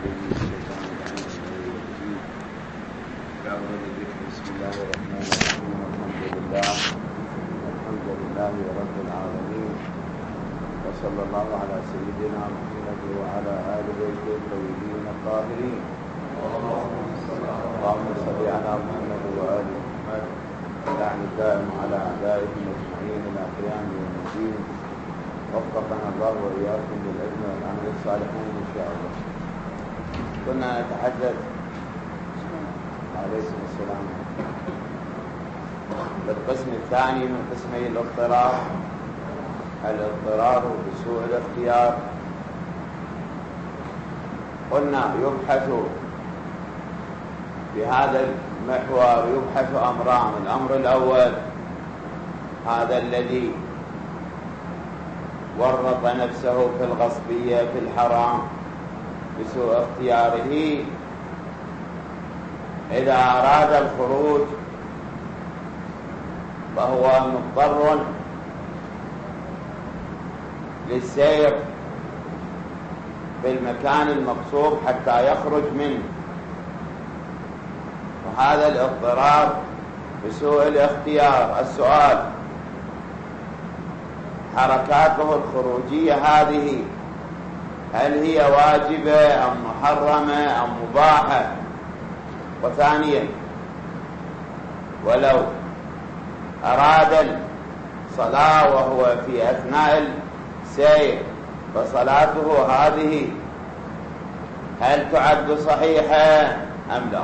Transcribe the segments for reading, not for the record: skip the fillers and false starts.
بسم الله الرحمن الرحيم. الحمد لله رب العالمين، وصلى الله على سيدنا محمد وعلى آل بيته الطيبين الطاهرين. اللهم صل على محمد وآل محمد اللعن الدائم على أعدائهم أجمعين إلى قيام يوم الدين. وفقنا الله وإياكم بالعلم والعمل الصالحين إن شاء الله. كنا نتحدث عليكم السلام بالقسم الثاني من قسمي الاضطرار بسوء الاختيار. قلنا يبحث في هذا المحور أمران. الأمر الأول هذا الذي ورط نفسه في الغصبية في الحرام بسوء اختياره، إذا أراد الخروج فهو مضطر للسير في المكان المقصود حتى يخرج منه، وهذا الاضطرار بسوء الاختيار. السؤال: حركاته الخروجية هذه هل هي واجبة أم محرمة أم مباحة؟ وثانيا، ولو أراد الصلاة وهو في أثناء السير فصلاته هذه هل تعد صحيحة أم لا؟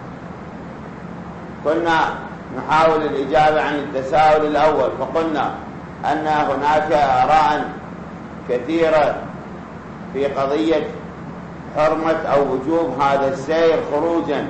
كنا نحاول الإجابة عن التساؤل الأول، فقلنا أن هناك آراء كثيرة في قضية حرمة أو وجوب هذا السير خروجا.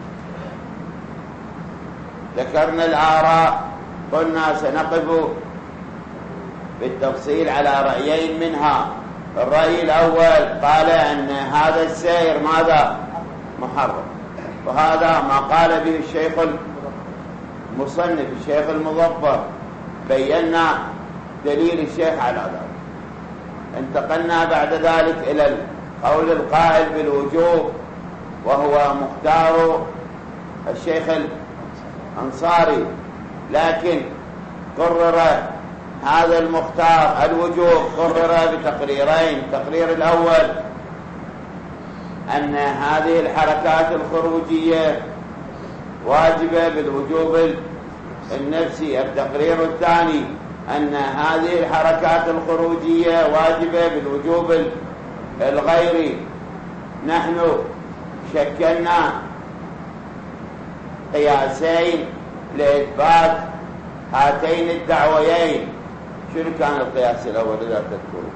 ذكرنا الآراء، قلنا سنقف بالتفصيل على رأيين منها. الرأي الأول قال أن هذا السير ماذا؟ محرم، وهذا ما قال به الشيخ المصنف الشيخ المظفر. بينا دليل الشيخ على ذلك. انتقلنا بعد ذلك إلى القول القائل بالوجوب، وهو مختار الشيخ الأنصاري، لكن قرر هذا المختار الوجوب قرر بتقريرين. التقرير الأول أن هذه الحركات الخروجية واجبة بالوجوب النفسي. التقرير الثاني أن هذه الحركات الخروجية واجبة بالوجوب الغيري. نحن شكلنا قياسين لإثبات هاتين الدعويين. شنو كان القياس الأول إذا تذكرون؟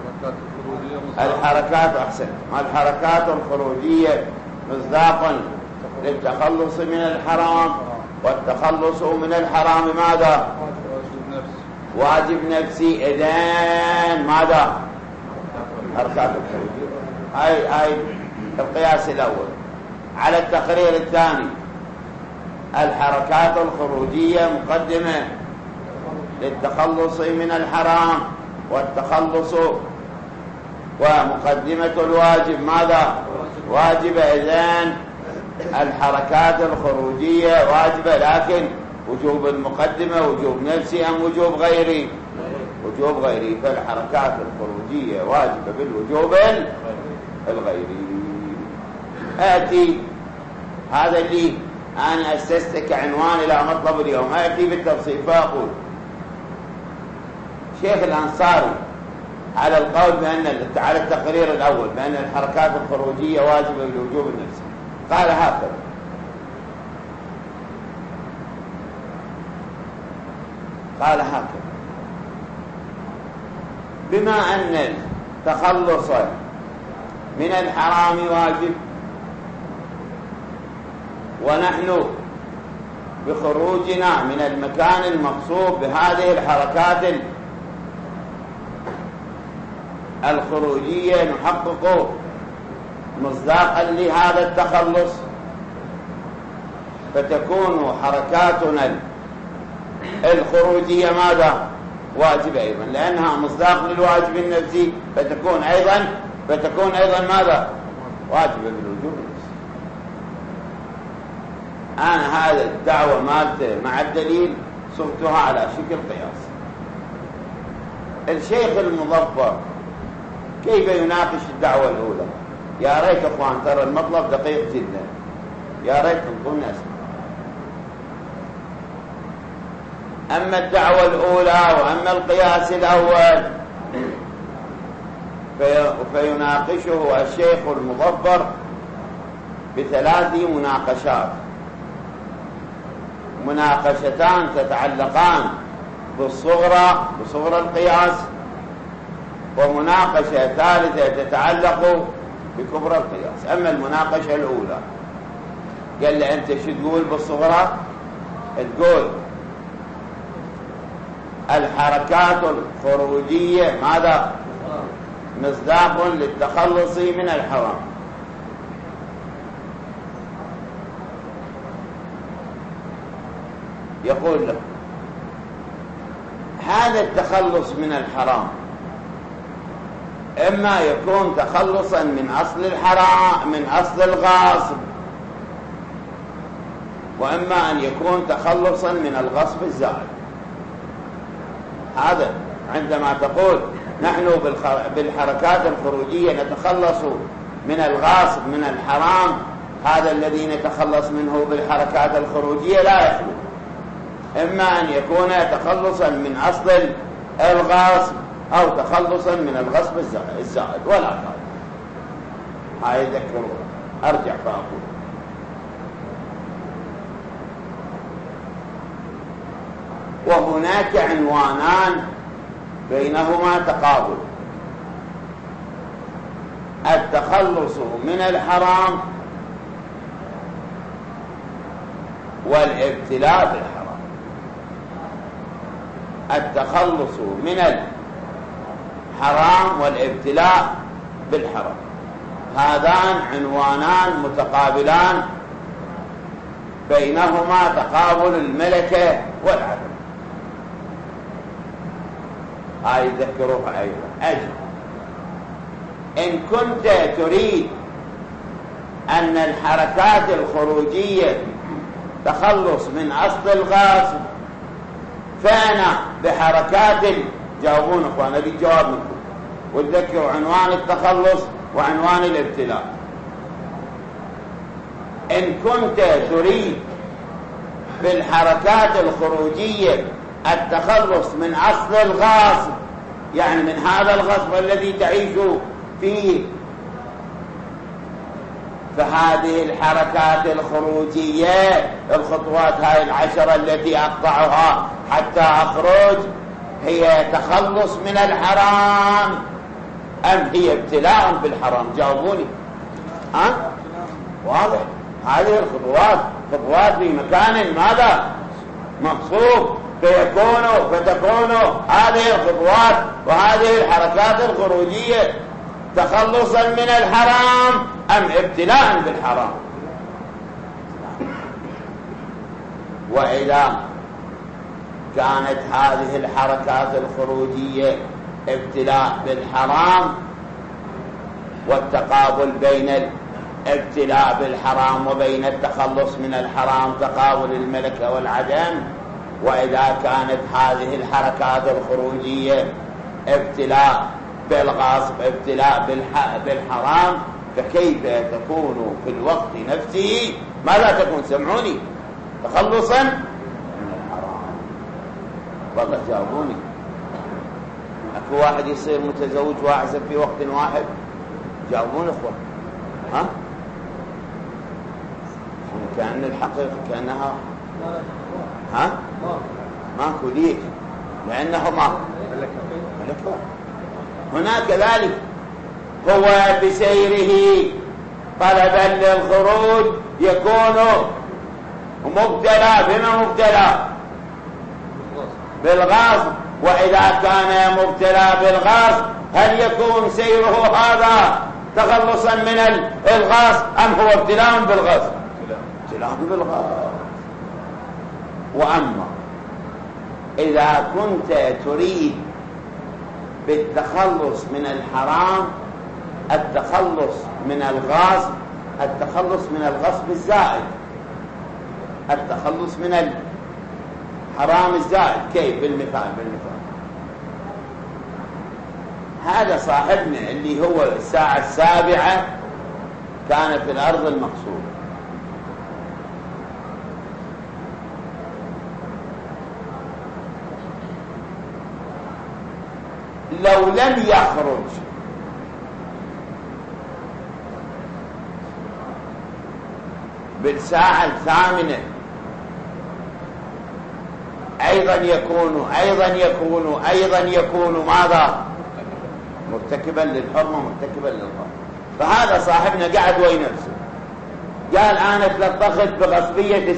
الحركات أحسن. الحركات الخروجية مصداقا للتخلص من الحرام، والتخلص من الحرام ماذا؟ واجب نفسي. إذن ماذا؟ حركات الخروجية. هاي القياس الأول. على التقرير الثاني، الحركات الخروجية مقدمة للتخلص من الحرام، والتخلص ومقدمة الواجب ماذا؟ واجبة. إذن الحركات الخروجية واجبة، لكن وجوب المقدمة وجوب نفسي أم وجوب غيري؟ وجوب غيري. فالحركات الخروجية واجبة بالوجوب الغيري. آتي هذا اللي أنا أسست كعنوان إلى مطلب اليوم. آتي بالتفصيل فأقول: شيخ الأنصاري على القول بأن على التقرير الأول بأن الحركات الخروجية واجبة بالوجوب النفسي قال هكذا: بما أن التخلص من الحرام واجب، ونحن بخروجنا من المكان المقصود بهذه الحركات الخروجية نحقق مصداقا لهذا التخلص، فتكون حركاتنا الخروجية ماذا؟ واجب أيضا، لأنها مصداق للواجب النفسي، فتكون أيضا ماذا؟ واجبة بالوجوب. أنا هذا الدعوة مالته مع الدليل صرتها على شكل قياس. الشيخ المظفر كيف يناقش الدعوة الأولى؟ يا ريت أخوان، ترى المطلب دقيق جدا، يا ريت تنطون أسمع. أما الدعوة الأولى وأما القياس الأول فيناقشه الشيخ المظفر بثلاث مناقشات: مناقشتان تتعلقان بصغرى القياس، ومناقشة ثالثة تتعلق بكبرى القياس. أما المناقشة الأولى قال لي أنت شو تقول بالصغرى؟ تقول الحركات الخروجية ماذا؟ مصداق للتخلص من الحرام. يقول له هذا التخلص من الحرام إما يكون تخلصا من أصل الحرام، من أصل الغاصب، وإما أن يكون تخلصا من الغصب الزائد. هذا عندما تقول نحن بالحركات الخروجية نتخلص من الغاصب من الحرام، هذا الذي نتخلص منه بالحركات الخروجية لا يخلو، إما أن يكون تخلصا من أصل الغاصب أو تخلصا من الغصب الزائد ولا فرق. هاي ذكروا. أرجع فأقول وهناك عنوانان بينهما تقابل: التخلص من الحرام والابتلاء بالحرام. التخلص من الحرام والابتلاء بالحرام، هذان عنوانان متقابلان بينهما تقابل الملكة والعدم. هاي ذكروها أيضا. أجل إن كنت تريد أن الحركات الخروجية تخلص من أصل الغاصب، فأنا بحركات جاوبون أخوان، هذه الجواب منكم، وتذكروا عنوان التخلص وعنوان الابتلاء. إن كنت تريد بالحركات الخروجية التخلص من أصل الغاصب، يعني من هذا الغصب الذي تعيش فيه، فهذه الحركات الخروجية، الخطوات هاي 10 التي أقطعها حتى أخرج، هي تخلص من الحرام أم هي ابتلاء بالحرام؟ جاوبوني. واضح. هذه الخطوات خطوات في مكان ماذا؟ مقصود، فتكون هذه الخطوات وهذه الحركات الخروجية تخلصا من الحرام أم ابتلاء بالحرام؟ وإذا كانت هذه الحركات الخروجية ابتلاء بالحرام، والتقابل بين الابتلاء بالحرام وبين التخلص من الحرام تقابل الملكة والعدم، وإذا كانت هذه الحركات الخروجية ابتلاء بالغصب، ابتلاء بالحرام، فكيف تكون في الوقت نفسه ماذا تكون؟ سمعوني. تخلصا من الحرام. والله جاوبوني. اكو واحد يصير متزوج واعزب في وقت واحد؟ جاوبون اخوان. كأن الحقيقة كأنها ماكو. ليش؟ لأنه ملكه. هناك ذلك هو بسيره طلبا للخروج يكون مبتلى. بما مبتلى؟ بالغاصب. وإذا كان مبتلى بالغاصب هل يكون سيره هذا تخلصا من الغاصب أم هو ابتلاء بالغاصب؟ ابتلاء بالغاصب. وأما إذا كنت تريد بالتخلص من الحرام التخلص من الغاصب التخلص من الغصب الزائد، التخلص من الحرام الزائد. كيف؟ بالمثال هذا صاحبنا اللي هو الساعة 7 كان في الأرض المقصودة، لو لم يخرج بالساعة 8 أيضا يكون ماذا؟ مرتكبا للحرمة، مرتكبا للغصب. فهذا صاحبنا قاعد وينفسه، قال أنا تلطخت بغصبية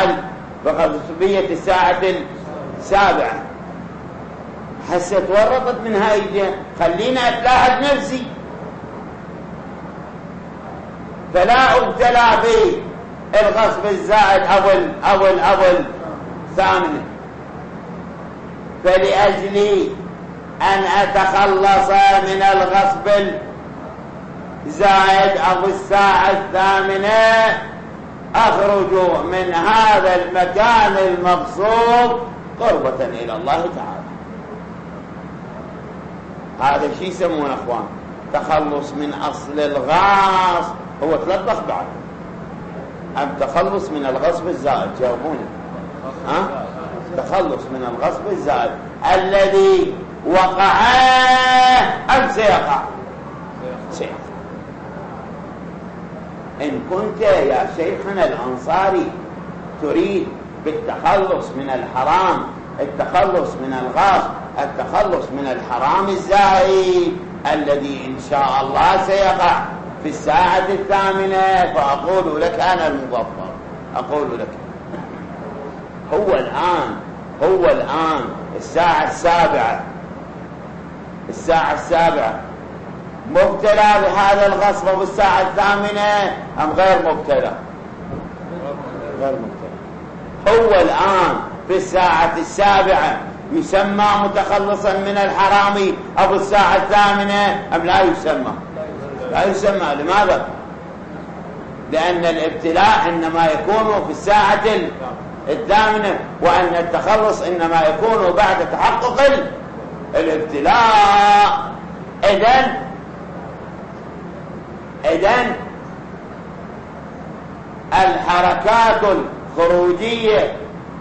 الساعة 7، حسيت ورطت من هاي الجهة، خلينا أتلاحظ نفسي فلا أبتلى بالغصب الزائد أو الثامنة. فلأجل أن أتخلص من الغصب الزائد أو الساعة 8 أخرج من هذا المكان المغصوب قربة إلى الله تعالى. هذا الشيء يسمونه أخوان تخلص من أصل الغاص. هو تلطخ بعد أم تخلص من الغصب الزائد؟ جاوبوني. تخلص من الغصب الزائد الذي وقع أم سيقع؟ سيقع. إن كنت يا شيخنا الأنصاري تريد بالتخلص من الحرام التخلص من الغصب، التخلص من الحرام الزائد الذي إن شاء الله سيقع في الساعة 8، فأقول لك أنا المظفر، أقول لك هو الآن الساعة 7 مبتلى بهذا الغصب بالساعة 8 أم غير مبتلى؟ غير مبتلى. هو الآن في الساعة 7 يسمى متخلصا من الحرام أو الساعة 8 أم لا يسمى؟ لا يسمى. لماذا؟ لأن الابتلاء إنما يكون في الساعة 8، وأن التخلص إنما يكون بعد تحقق الابتلاء. إذن الحركات الخروجية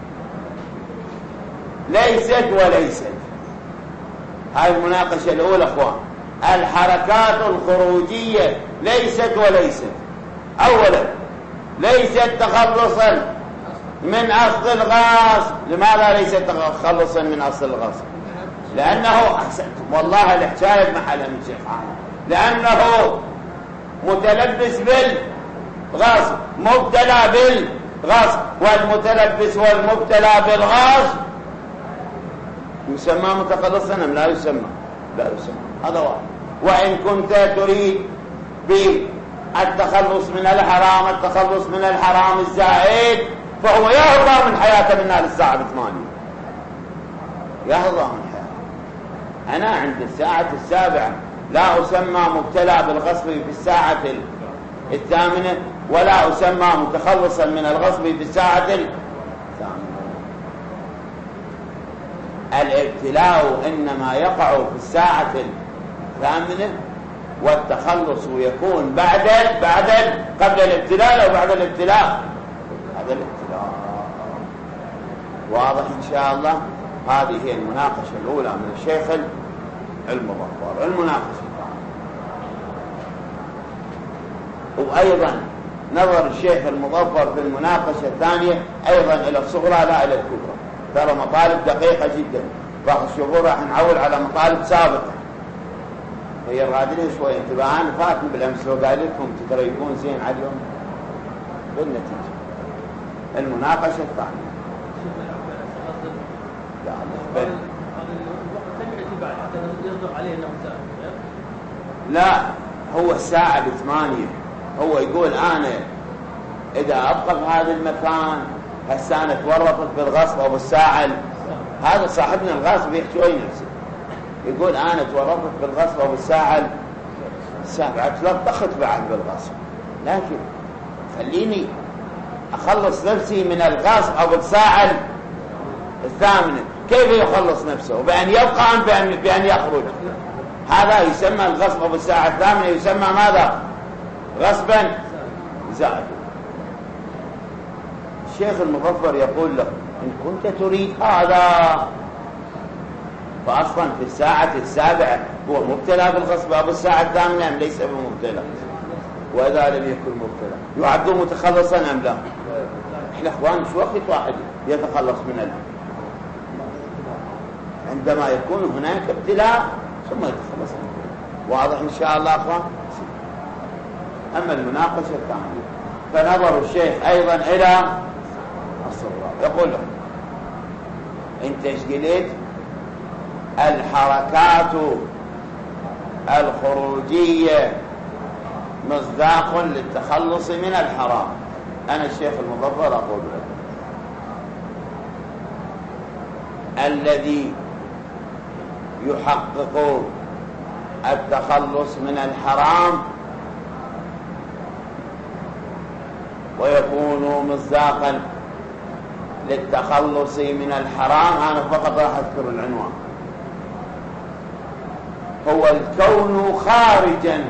ليست وليست. هذه المناقشة الأولى أخوان. الحركات الخروجية ليست وليست. أولا ليست تخلصا من أصل الغصب. لماذا ليست تخلصا من أصل الغصب؟ لأنه أحسنتم والله الحكاية بمحلها من شيخ عامر، لأنه متلبس بالغصب مبتلى بالغصب، والمتلبس والمبتلى بالغصب يسمى متخلصا أم لا يسمى؟ لا يسمى. هذا واحد. وإن كنت تريد بالتخلص من الحرام التخلص من الحرام الزائد فهو يهضى من حياته من نار الساعة 8، يهضى من حياته. أنا عند الساعة 7 لا أسمى مبتلى بالغصب في الساعة 8 ولا أسمى متخلصا من الغصب في الساعة 8. الابتلاء إنما يقع في الساعة 8 والتخلص يكون قبل الابتلاء أو بعد الابتلاء. هذا الابتلاء واضح إن شاء الله. هذه هي المناقشة الأولى من الشيخ المظفر. المناقشة وأيضا نظر الشيخ المظفر في المناقشة الثانية أيضا إلى الصغرى لا إلى الكبرى. ترى مطالب دقيقة جدا، راح تشوفوا راح نعول على مطالب سابقة. هي الرادلين شوي انتباهان فاتن بالأمس وقال لكم تتريقون زين على اليوم بالنتيجة. المناقشة الثانية لا هو الساعة 8. هو يقول أنا إذا أبقى في هذا المكان هسه أنا تورطت بالغصب أو بالساعة. هذا صاحبنا الغاصب يحكي نفسه، يقول أنا تورطت بالغصب أو بالساعة السابعة تلطخت بعد بالغصب، لكن خليني أخلص نفسي من الغصب أو الساعة الثامنة. كيف يخلص نفسه؟ بأن يبقى أم بأن يخرج؟ هذا يسمى الغصب أو الساعة الثامنة، يسمى ماذا؟ غصبا زائدا. الشيخ المظفر يقول له إن كنت تريد هذا فأصلا في الساعة السابعة هو مبتلى بالغصب أو الساعة الثامنة أم ليس بمبتلى؟ وإذا لم يكن مبتلى يعد متخلصا أم لا؟ إحنا أخوان مش وقت واحد يتخلص من عندما يكون هناك ابتلاء ثم يتخلص منه. واضح إن شاء الله أخوان؟ أما المناقشة الثانية فنظر الشيخ أيضا إلى الصراط، يقول له أنت ايش قلت؟ الحركات الخروجية مصداق للتخلص من الحرام. أنا الشيخ المظفر أقول لك الذي يحقق التخلص من الحرام ويكون مصداقا للتخلص من الحرام، أنا فقط راح أذكر العنوان، هو الكون خارجا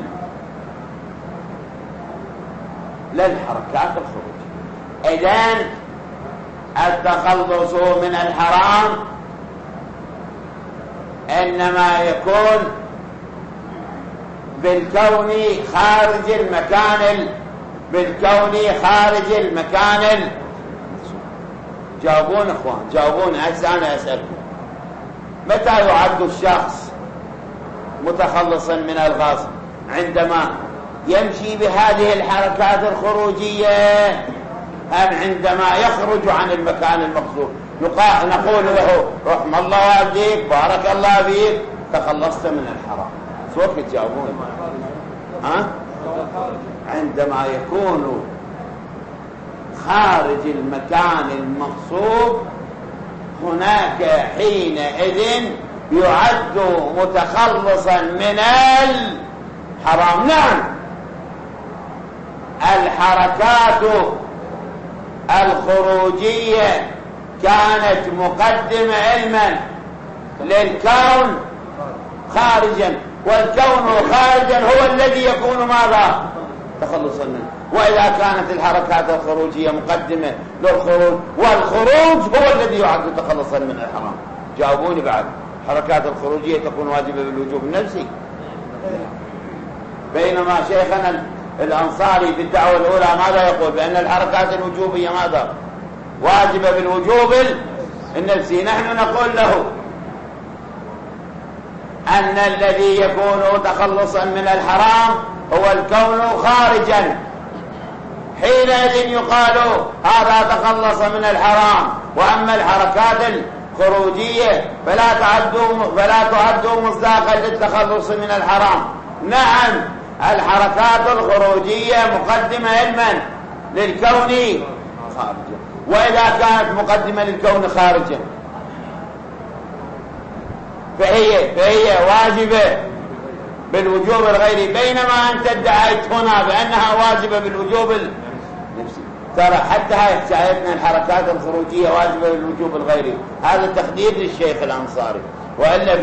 للحركات الخروجية. إذن التخلص من الحرام إنما يكون بالكون خارج المكان جاوبون اخوان، جاوبون. هسه انا اسالكم متى يعد الشخص متخلصا من الغصب؟ عندما يمشي بهذه الحركات الخروجية أم عندما يخرج عن المكان المقصود؟ نقول له رحم الله والديك، بارك الله فيك، تخلصت من الحرام. سوف تجاوبون؟ عندما يكون خارج المكان المقصود هناك حينئذ يعد متخلصا من الحرام. نعم، الحركات الخروجية كانت مقدمة علما للكون خارجا، والكون خارجا هو الذي يكون ماذا؟ تخلصا منه. وإذا كانت الحركات الخروجية مقدمة للخروج، والخروج هو الذي يعد تخلصا من الحرام. جاوبوني بعد. الحركات الخروجية تكون واجبة بالوجوب النفسي، بينما شيخنا الأنصاري في الدعوة الأولى ماذا يقول؟ بأن الحركات الوجوبية ماذا؟ واجبة بالوجوب النفسي. نحن نقول له أن الذي يكون تخلصا من الحرام هو الكون خارجا، حينئذ يقال هذا تخلص من الحرام. وأما الحركات الخروجية فلا تعد مصداقا للتخلص من الحرام. نعم، الحركات الخروجية مقدمة علما للكون خارجا، وإذا كانت مقدمة للكون خارجا فهي واجبة بالوجوب الغيري، بينما أنت ادعيت هنا بأنها واجبة بالوجوب النفسي. ترى حتى هاي حكايتنا الحركات الخروجية واجبة بالوجوب الغيري، هذا تخدير للشيخ الأنصاري. وإلا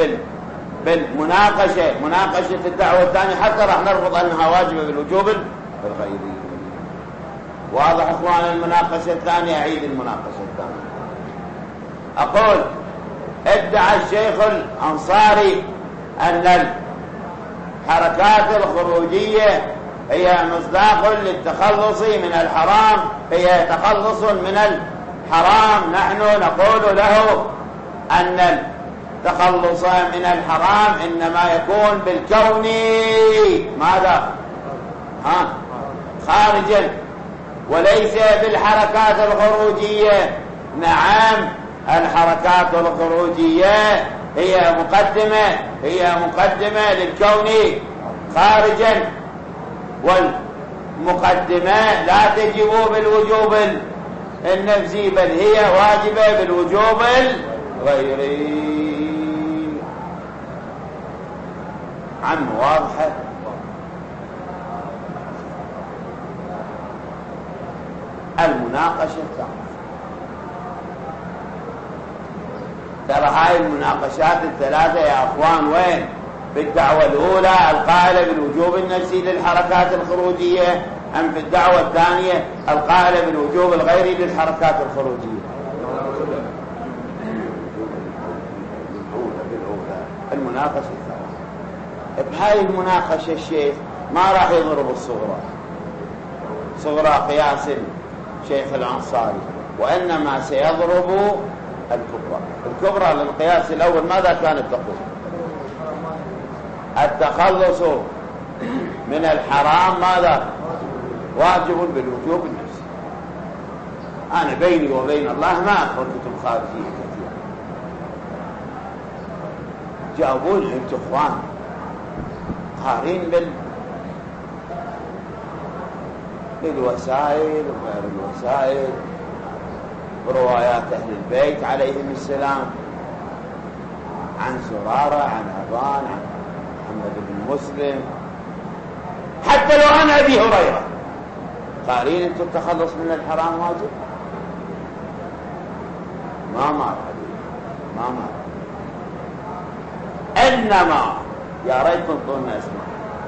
مناقشة الدعوة الثانية حتى راح نرفض أنها واجبة بالوجوب الغيري. واضح أخوان؟ المناقشة الثانية، أعيد المناقشة الثانية. أقول ادعى الشيخ الأنصاري أن الحركات الخروجية هي مصداق للتخلص من الحرام، هي تخلص من الحرام. نحن نقول له أن التخلص من الحرام إنما يكون بالكون ماذا؟ خارجا، وليس بالحركات الخروجية. نعم، الحركات الخروجية هي مقدمة للكون خارجا، والمقدمة لا تجب بالوجوب النفسي، بل هي واجبة بالوجوب الغيري. عم واضحة؟ المناقشة الثالثة. ترى هاي المناقشات الثلاثة يا أخوان وين؟ في الدعوة الأولى القائلة بالوجوب النفسي للحركات الخروجية، أم في الدعوة الثانية القائلة بالوجوب الغيري للحركات الخروجية؟ المناقشة الثالثة. بهاي المناقشة الشيخ ما راح يضرب الصغرى، صغرى قياس الشيخ الأنصاري، وإنما سيضرب الكبرى. الكبرى للقياس الأول ماذا كانت تقول؟ التخلص من الحرام ماذا؟ واجب بالوجوب النفسي. أنا بيني وبين الله ما أقرأ كتب خارجية كثيرة. جاوبون أنت إخوان قارين بالوسائل وغير الوسائل، بروايات أهل البيت عليهم السلام عن زرارة، عن أبان، عن محمد بن مسلم، حتى لو عن أبي هريرة. قارين أنتم التخلص من الحرام واجب؟ ما مر إنما يا ريت تنطونا اسمع،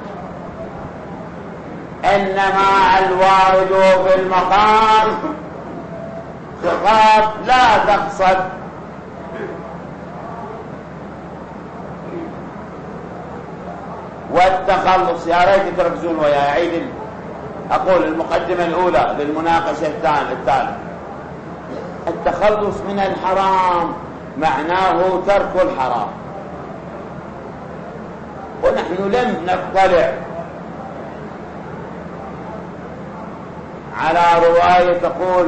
إنما الوارد في المقام خطاب لا تقصد والتخلص. يا ريت تركزون ويا عيد. أقول المقدمة الأولى للمناقشة الثالثة. التخلص من الحرام معناه ترك الحرام، ونحن لم نطلع على رواية تقول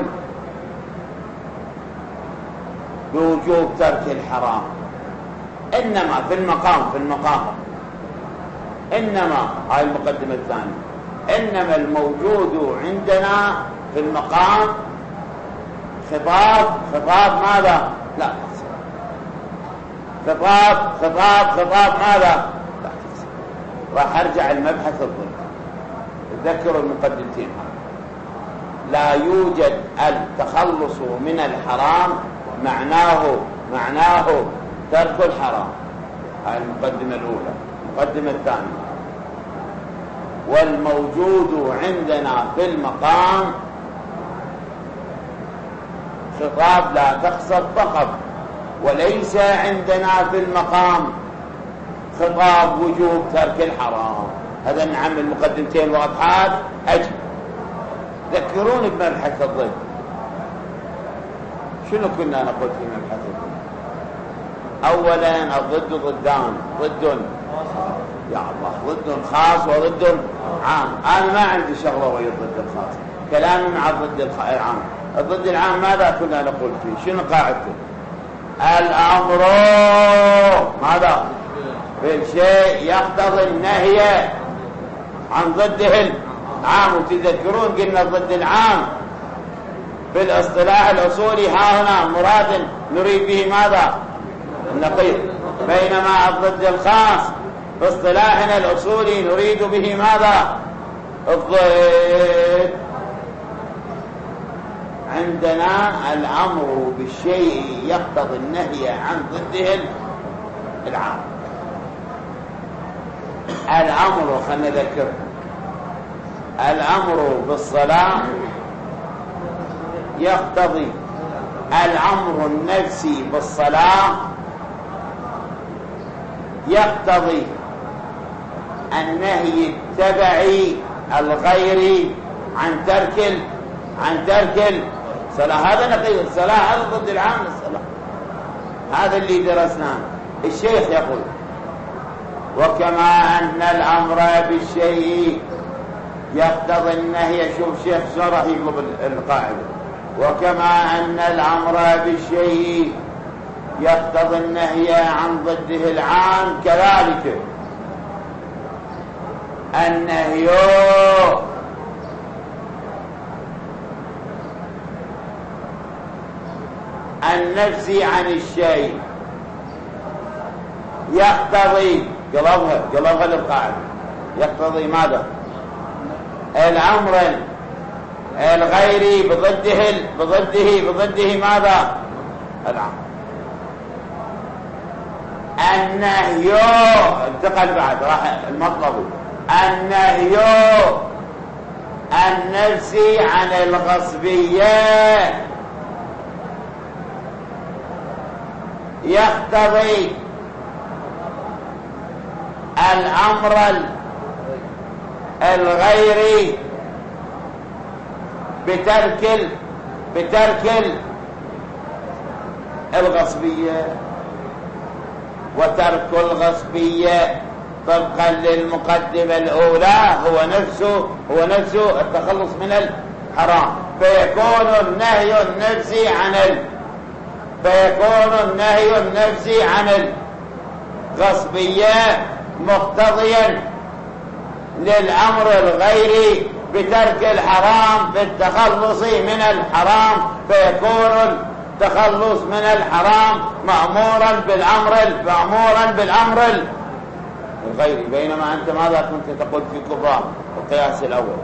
بوجوب ترك الحرام، إنما في المقام إنما هاي المقدمة الثانية، إنما الموجود عندنا في المقام خطاب ماذا؟ لا خطاب ماذا؟ لا راح أرجع المبحث الضد. تذكروا المقدمتين. لا يوجد التخلص من الحرام معناه ترك الحرام. هاي المقدمة الأولى. المقدمة الثانية، والموجود عندنا في المقام خطاب لا تقصد فقط، وليس عندنا في المقام خطاب وجوب ترك الحرام. هذا نعم المقدمتين واضحات. أجل ذكروني بمبحث الضد. شنو كنا نقول في مبحث الضد؟ أولا الضد ضدان، ضد يا الله ضد خاص وضد عام. أنا ما عندي شغلة ويا الضد الخاص، كلامي مع الضد العام. الضد العام ماذا كنا نقول فيه؟ شنو قاعدته؟ الأمر ماذا؟ بالشيء يقتضي النهي عن ضده العام. وتذكرون قلنا الضد العام بالاصطلاح الأصولي ها هنا مراد نريد به ماذا؟ النقيض، بينما الضد الخاص باصطلاحنا الأصولي نريد به ماذا؟ الضد. عندنا الأمر بالشيء يقتضي النهي عن ضده العام. الأمر خلنا نذكر، الأمر بالصلاة يقتضي الأمر النفسي بالصلاة يقتضي النهي التبعي الغيري عن ترك الصلاة. هذا نقيض الصلاة، هذا ضد العام الصلاة. هذا اللي درسناه. الشيخ يقول وكما أن الأمر بالشيء يقتضي النهي. شوف شيخ شرح يقول القاعدة، وكما أن الأمر بالشيء يقتضي النهي عن ضده العام، كذلك النهي النفسي عن الشيء يقتضي قلبها للقاعدة، يقتضي ماذا؟ الأمر الغيري بضده ماذا؟ العام. النهي انتقل بعد راح المطلب النهي النفسي عن الغصبية يقتضي الأمر الغيري بترك الغصبية، وترك الغصبية طبقا للمقدمة الأولى هو نفسه التخلص من الحرام، فيكون النهي النفسي عن الغصبية مقتضيا للأمر الغيري بترك الحرام بالتخلص من الحرام، فيكون التخلص من الحرام مأمورا بالأمر الغيري. بينما أنت ماذا كنت تقول في كبرى القياس الأول؟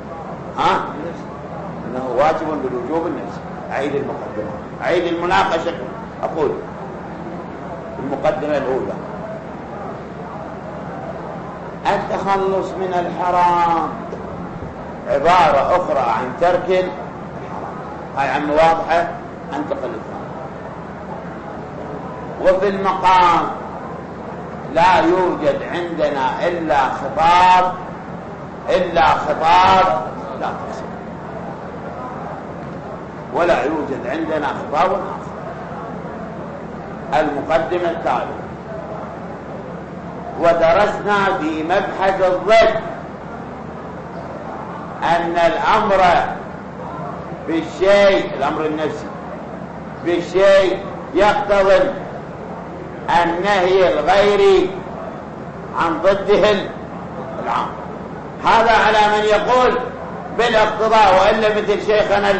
إنه واجب بالوجوب النفسي. أعيد المقدمة، أعيد المناقشة. أقول المقدمة الأولى التخلص من الحرام عبارة أخرى عن ترك الحرام. هاي عم واضحة، انتقل الثاني. وفي المقام لا يوجد عندنا إلا خطاب لا تقسم، ولا يوجد عندنا خطاب آخر. المقدمة التالية: ودرسنا في مبحث الضد أن الأمر بالشيء، الأمر النفسي بالشيء يقتضي النهي الغيري عن ضده العام. هذا على من يقول بالاقتضاء، وإلا مثل شيخنا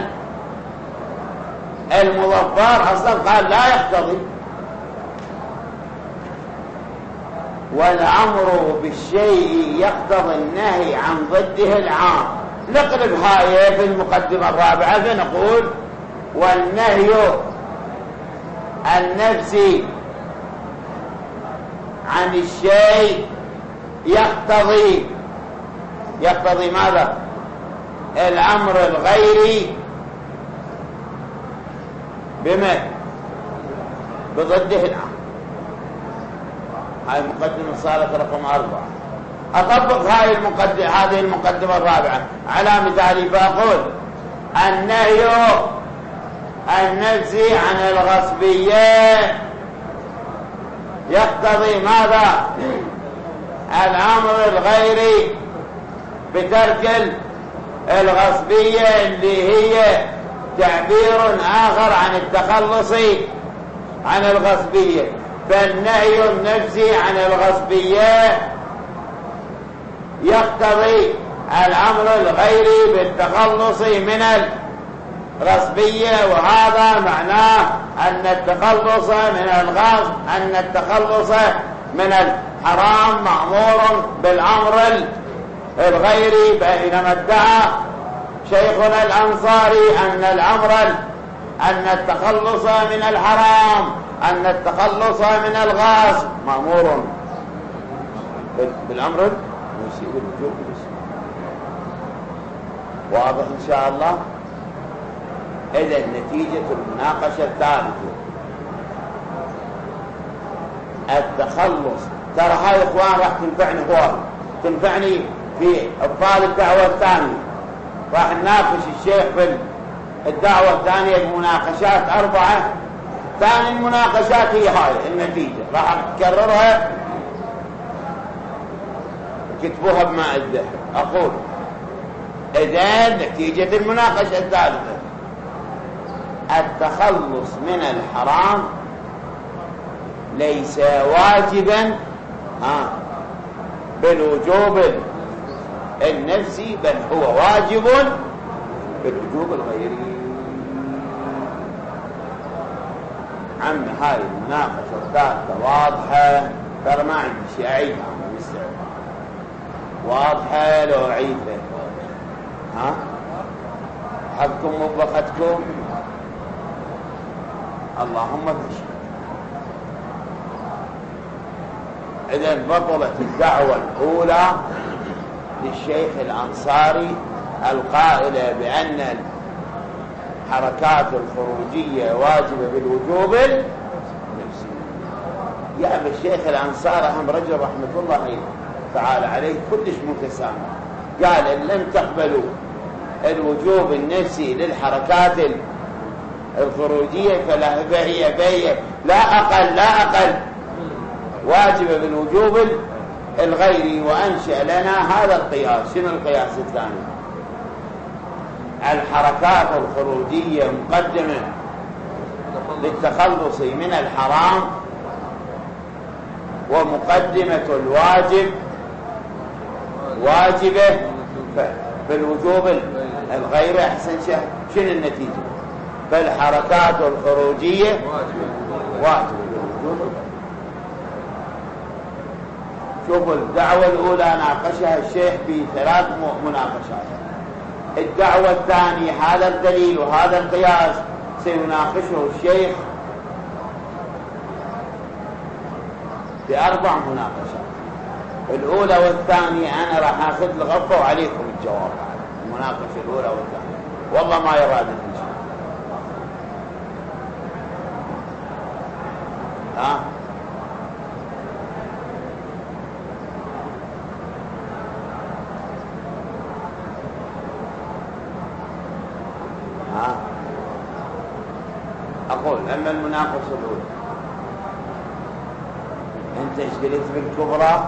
المظفر أصلا قال لا يقتضي. والأمر بالشيء يقتضي النهي عن ضده العام. نقلب هاي في المقدمة الرابعة فنقول: والنهي النفسي عن الشيء يقتضي ماذا؟ الأمر الغيري بضده العام. هاي المقدمة صارت رقم 4. أطبق هذه المقدمة الرابعة على مثالي فأقول: النهي النفسي عن الغصبية يقتضي ماذا؟ الأمر الغيري بترك الغصبية، اللي هي تعبير آخر عن التخلص عن الغصبية. فالنهي النفسي عن الغصبية يقتضي الأمر الغيري بالتخلص من الغصبية، وهذا معناه أن التخلص من الحرام مأمور بالأمر الغيري. بينما ادعى شيخنا الأنصاري أن التخلص من الحرام، أن التخلص من الغصب مأمور بالأمر الوجوب. واضح إن شاء الله؟ إذا نتيجة المناقشة الثالثة التخلص. ترى هاي إخوان راح تنفعني هواي، تنفعني في إبطال الدعوة الثانية. راح نناقش الشيخ في الدعوة الثانية بمناقشات 4. ثاني المناقشات هي هاي النتيجة، راح أكررها، كتبوها بماء الذهب. أقول إذا نتيجة المناقشة الثالثة التخلص من الحرام ليس واجبا بالوجوب النفسي، بل هو واجب بالوجوب الغيري. عم هاي المناقشة الثالثة واضحة؟ ترى ما عندي شيء أعيدها، أنا مستعد. واضحة لو أعيدها؟ لاحظتم مطبختكم؟ اللهم فشل. إذن بطلت الدعوة الأولى للشيخ الأنصاري القائلة بأن الحركات الخروجية واجبة بالوجوب النفسي. يا الشيخ الأنصاري هم رجل رحمة الله تعالى عليه كلش متسامح، قال إن لم تقبلوا الوجوب النفسي للحركات الخروجية فهي بيّة لا أقل واجبة بالوجوب الغيري. وأنشأ لنا هذا القياس. شنو القياس الثاني؟ الحركات الخروجية مقدمة للتخلص من الحرام، ومقدمة الواجب واجبة بالوجوب الغيري. أحسن شنو النتيجة؟ فالحركات الخروجية واجبة بالوجوب الغيري. شوفوا الدعوة الأولى ناقشها الشيخ في 3 مناقشات. الدعوة الثانية هذا الدليل وهذا القياس سيناقشه الشيخ في 4 مناقشات. الأولى والثانية أنا راح أخذ الغفة وعليكم الجواب. المناقشة الأولى والثانية والله ما يراد إن شاء الله. أقول أما المناقشة الأولى أنت إيش قلت بالكبرى؟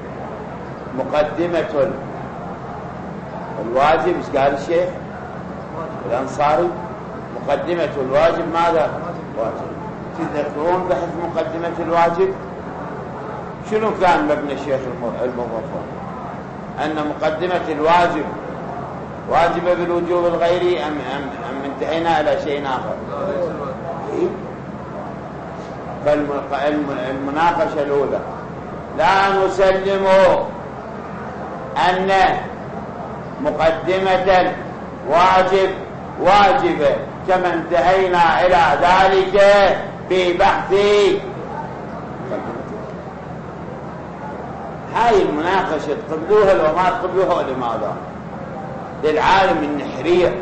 مقدمة الواجب. إيش قال الشيخ الأنصاري؟ مقدمة الواجب ماذا؟ واجب. تذكرون بحث مقدمة الواجب شنو كان مبنى الشيخ المظفر؟ أن مقدمة الواجب واجبة بالوجوب الغيري أم انتهينا إلى شيء آخر؟ فالمناقشة الأولى لا نسلم أن مقدمة واجبة كما انتهينا إلى ذلك في بحث. هاي المناقشة تقبلوها لو ما تقبلوها لماذا؟ للعالم النحرية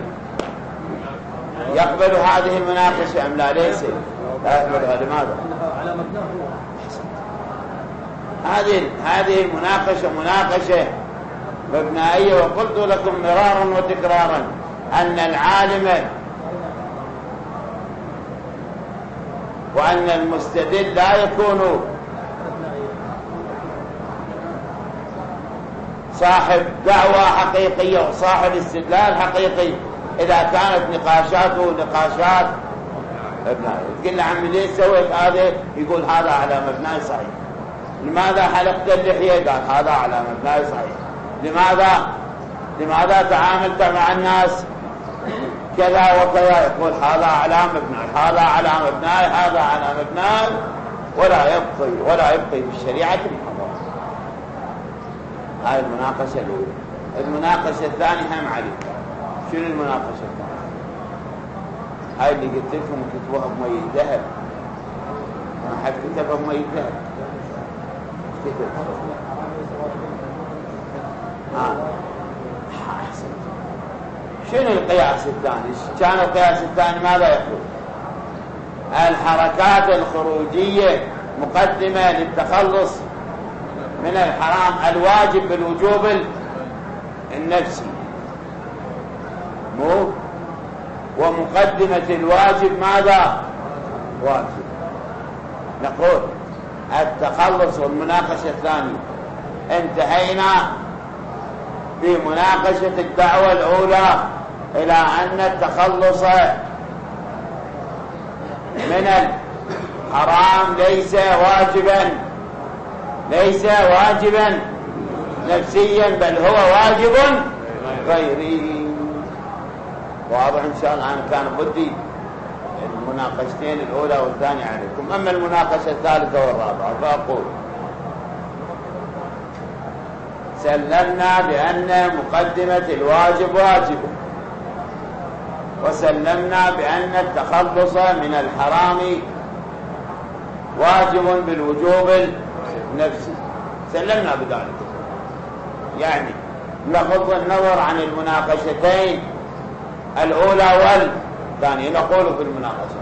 يقبل هذه المناقشة أم لا؟ ليس لا يقبلها. لماذا؟ هذه المناقشة مناقشة مبنائية. وقلت لكم مرارا وتكرارا أن العالم وأن المستدل لا يكون صاحب دعوة حقيقية وصاحب استدلال حقيقي إذا كانت نقاشاته نقاشات مبنائية. تقول له عمي ليش سويت هذا؟ يقول هذا على مبنى صحيح. لماذا حلقت اللحية؟ قال هذا على مبنى صحيح. لماذا تعاملت مع الناس كذا وكذا؟ يقول هذا على مبنى، هذا على مبنى، هذا على مبنى، ولا يبقي في الشريعة محظور. هاي المناقشة الأولى. المناقشة الثانية هم عليك. شنو المناقشة الثانية؟ هاي اللي قلت لكم كتبوها بمية ذهب. ما حد كتبها بمية ذهب. كتب أحسن. شنو القياس الثاني؟ كان القياس الثاني ماذا يقول؟ الحركات الخروجية مقدمة للتخلص من الحرام الواجب بالوجوب النفسي، ومقدمة الواجب ماذا؟ واجب. نقول التخلص والمناقشة الثانية. انتهينا بمناقشة الدعوة الأولى إلى أن التخلص من الحرام ليس واجبا نفسيا، بل هو واجب غيري. واضح إن شاء الله. أنا كان بدي المناقشتين الأولى والثانية عليكم. أما المناقشة الثالثة والرابعة فأقول سلمنا بأن مقدمة الواجب واجب وسلمنا بأن التخلص من الحرام واجب بالوجوب النفسي، سلمنا بذلك. يعني بغض النظر عن المناقشتين الأولى والثانية، نقول في المناقشة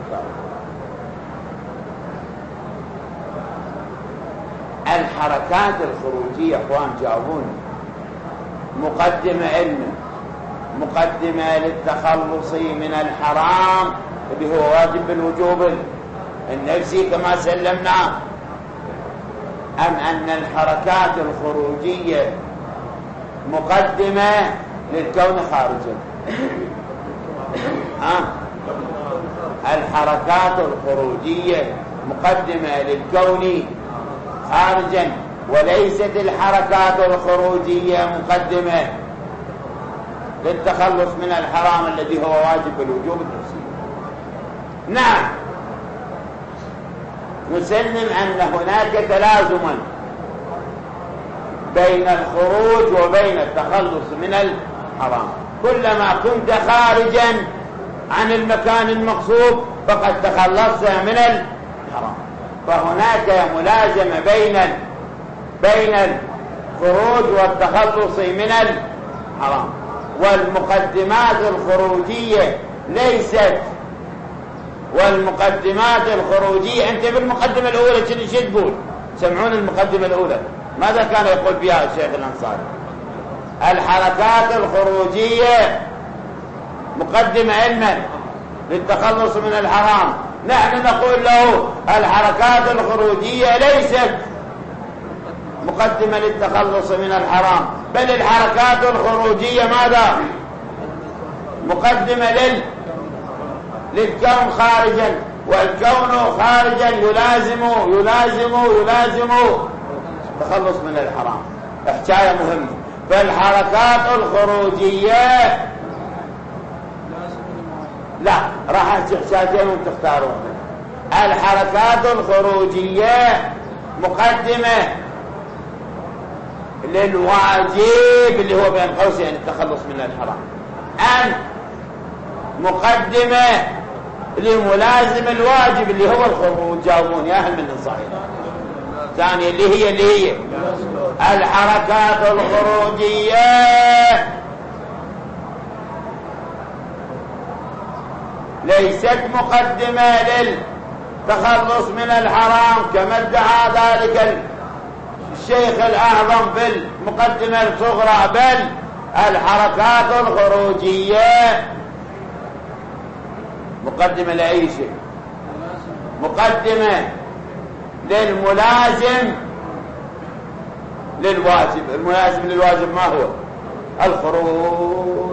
الحركات الخروجية اخوان جاوبون مقدمة علم، مقدمة للتخلص من الحرام اللي هو واجب بالوجوب النفسي كما سلمنا، أم أن الحركات الخروجية مقدمة للكون خارجا؟ الحركات الخروجية مقدمة للكون خارجا، وليست الحركات الخروجية مقدمة للتخلص من الحرام الذي هو واجب بالوجوب النفسي. نعم، نسلم أن هناك تلازما بين الخروج وبين التخلص من الحرام. كلما كنت خارجا عن المكان المقصود فقد تخلصت من الحرام، فهناك ملازمة بين الخروج والتخلص من الحرام. والمقدمات الخروجية ليست، والمقدمات الخروجية، أنت بالمقدمة الأولى شو تقول؟ سمعون المقدمة الأولى ماذا كان يقول بها الشيخ الأنصاري؟ الحركات الخروجية مقدمة علما للتخلص من الحرام. نحن نقول له الحركات الخروجية ليست مقدمة للتخلص من الحرام، بل الحركات الخروجية ماذا؟ مقدمة للكون خارجا، والكون خارجا يلازم التخلص من الحرام. حكاية مهمة. فالحركات الخروجية لا راح احكي حكايتين وتختارون. الحركات الخروجية مقدمة للواجب اللي هو بين قوسين التخلص من الحرام، أن مقدمة لملازم الواجب اللي هو الخروج. جاوبون يا أهل من الصحيح. ثانية اللي هي الحركات الخروجية ليست مقدمة للتخلص من الحرام كما ادعى ذلك الشيخ الأعظم في المقدمة الصغرى، بل الحركات الخروجية مقدمة لأي شيء، مقدمة للملازم للواجب. الملازم للواجب ما هو؟ الخروج.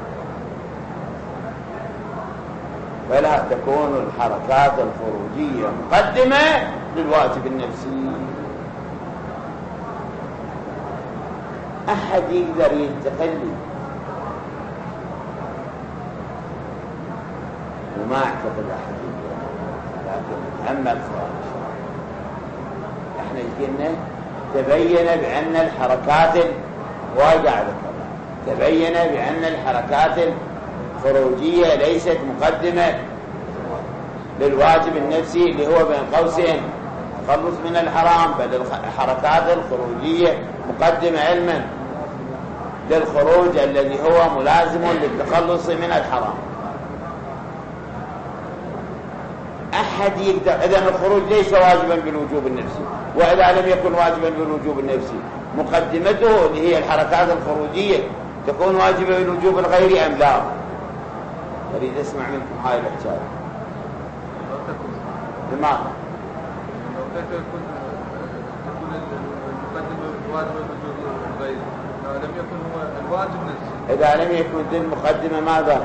فلا تكون الحركات الخروجية مقدمة للواجب النفسي. أحد يقدر يتخلي وما أعتقد أحد يقدر، لكن أما الخارج احنا قلنا تبين بأن الحركات واقع ذكرنا، تبين بأن الحركات الخروجية ليست مقدمة للواجب النفسي اللي هو بين قوسين التخلص من الحرام، بل الحركات الخروجية مقدمة علما للخروج الذي هو ملازم للتخلص من الحرام. أحد يقدر إذن الخروج ليس واجبا بالوجوب النفسي، وإذا لم يكن واجبا بالوجوب النفسي مقدمته اللي هي الحركات الخروجية تكون واجبة بالوجوب الغيري أم لا؟ أريد أسمع منكم هاي الحكاية. لماذا؟ تكون المقدمة واجبة بالوجوب الغيري، لم يكن هو الواجب نفسه. إذا لم يكن ذي المقدمة ماذا؟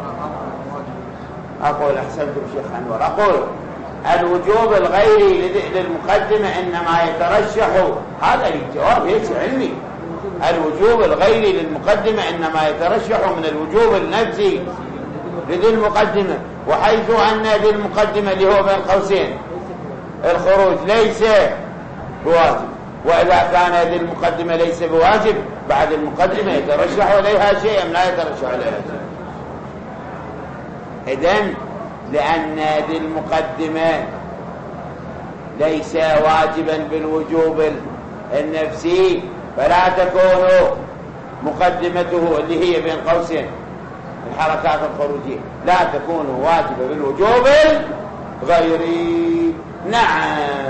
أقول أحسنتم شيخ أنور، أقول الوجوب الغيري للمقدمة إنما يترشح، هذا الجواب هيك علمي، الوجوب الغيري للمقدمة إنما يترشح من الوجوب النفسي لذي المقدمة، وحيث أن ذي المقدمة اللي هو بين قوسين الخروج ليس بواجب، وإذا كان ذي المقدمة ليس بواجب بعد المقدمة يترشح إليها شيء أم لا يترشح إليها شيء؟ إذن لأن ذي المقدمة ليس واجبا بالوجوب النفسي، فلا تكون مقدمته اللي هي بين قوسين الحركات الخروجية لا تكون واجبة بالوجوب الغيري. نعم،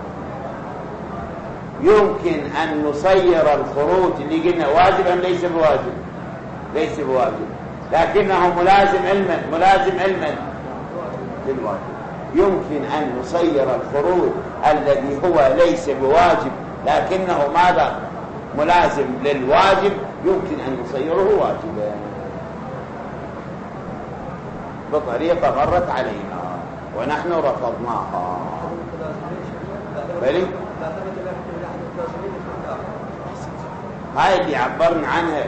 يمكن أن نصير الخروج اللي قلنا واجبا ليس بواجب، ليس بواجب، لكنه ملازم علما للواجب. يمكن أن نصير الخروج الذي هو ليس بواجب لكنه ماذا؟ ملازم للواجب، يمكن أن نصيره واجبا بطريقة مرت علينا ونحن رفضناها. بلي هاي اللي عبرنا عنها،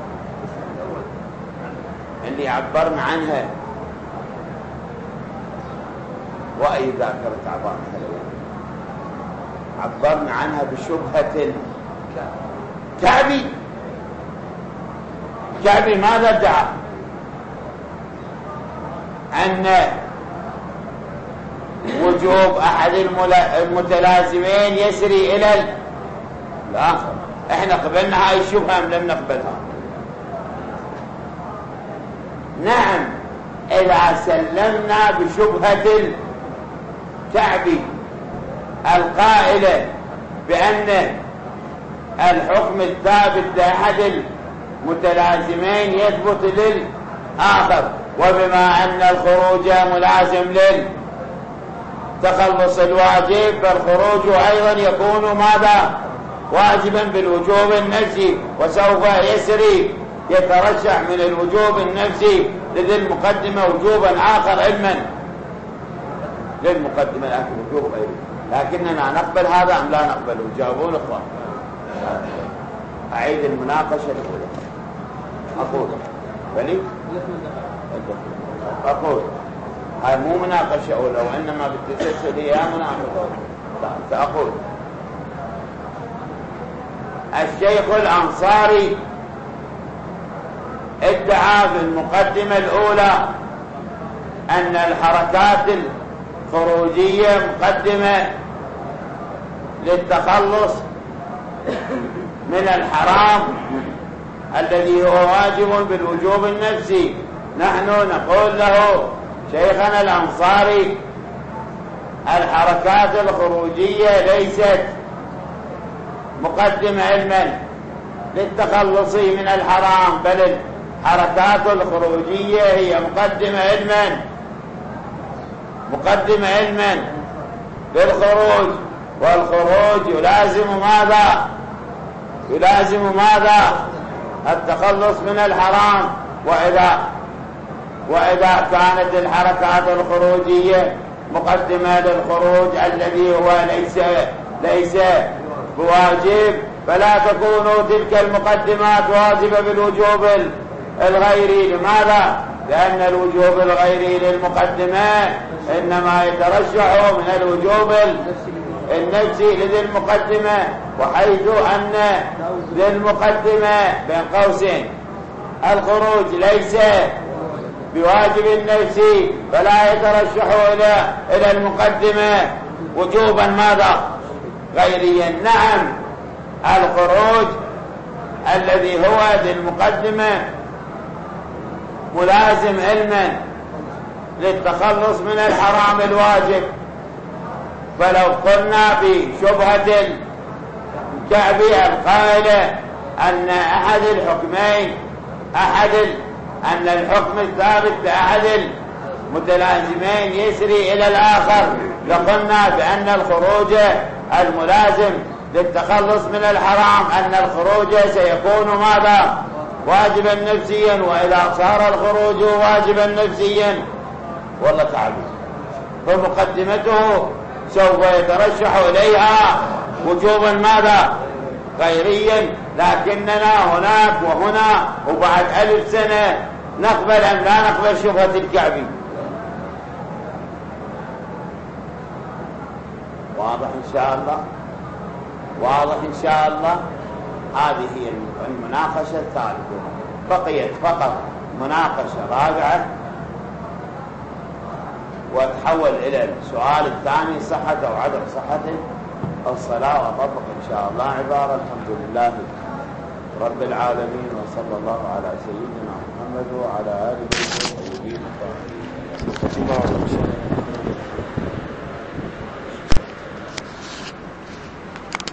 وأي ذاكرة تعبانة عبرنا عنها بشبهة كعبي ماذا ادعى؟ أن وجوب أحد المتلازمين يسري إلى الآخر. احنا قبلنا هاي الشبهة أم لم نقبلها؟ نعم، إذا سلمنا بشبهة الكعبي القائلة بأن الحكم الثابت لأحد المتلازمين يثبت للآخر، وبما أن الخروج ملازم للتخلص الواجب فالخروج أيضا يكون ماذا؟ واجبا بالوجوب النفسي، وسوف يترشح من الوجوب النفسي لذي المقدمة وجوبا آخر علما للمقدمة لكن وجوب غيره. لكننا نقبل هذا أم لا نقبله؟ جاوبون إخوان. أعيد المناقشة الأولى. أقول هاي مو مناقشة أولى وإنما بالتسلسل هي مناقشة. سأقول الشيخ الأنصاري ادعى في المقدمة الأولى أن الحركات الخروجية مقدمة للتخلص من الحرام الذي هو واجب بالوجوب النفسي. نحن نقول له شيخنا الأنصاري الحركات الخروجية ليست مقدمة علما للتخلص من الحرام، بل الحركات الخروجية هي مقدمة علما للخروج، والخروج يلازم ماذا؟ التخلص من الحرام. وإذا كانت الحركات الخروجية مقدمة للخروج الذي هو ليس بواجب فلا تكون تلك المقدمات واجبة بالوجوب الغيري. لماذا؟ لأن الوجوب الغيري للمقدمة إنما يترشح من الوجوب النفسي لذي المقدمة، وحيث أن ذي المقدمة بين قوسين الخروج ليس بواجب النفسي فلا يترشح إلى المقدمة وجوبا ماذا؟ غيريا. نعم، الخروج الذي هو ذي المقدمة ملازم علما للتخلص من الحرام الواجب. فلو قلنا بشبهة الكعبي القائلة أن أن الحكم الثابت لأحد المتلازمين يسري إلى الآخر، لقلنا بأن الخروج الملازم للتخلص من الحرام أن الخروج سيكون ماذا؟ واجبا نفسيا. وإذا صار الخروج واجبا نفسيا والله تعالى فمقدمته سوف يترشح إليها وجوبا ماذا؟ غيريا. لكننا هناك وهنا وبعد 1000 سنة نقبل أم لا نقبل شبهة الكعبي؟ واضح إن شاء الله. هذه هي المناقشة الثالثة. بقيت فقط مناقشة رابعة وأتحول إلى السؤال الثاني صحة أو عدم صحة الصلاة، وأطبق إن شاء الله عبارة الحمد لله رب العالمين، وصلى الله على سيدنا محمد وعلى آله الطيبين الطاهرين.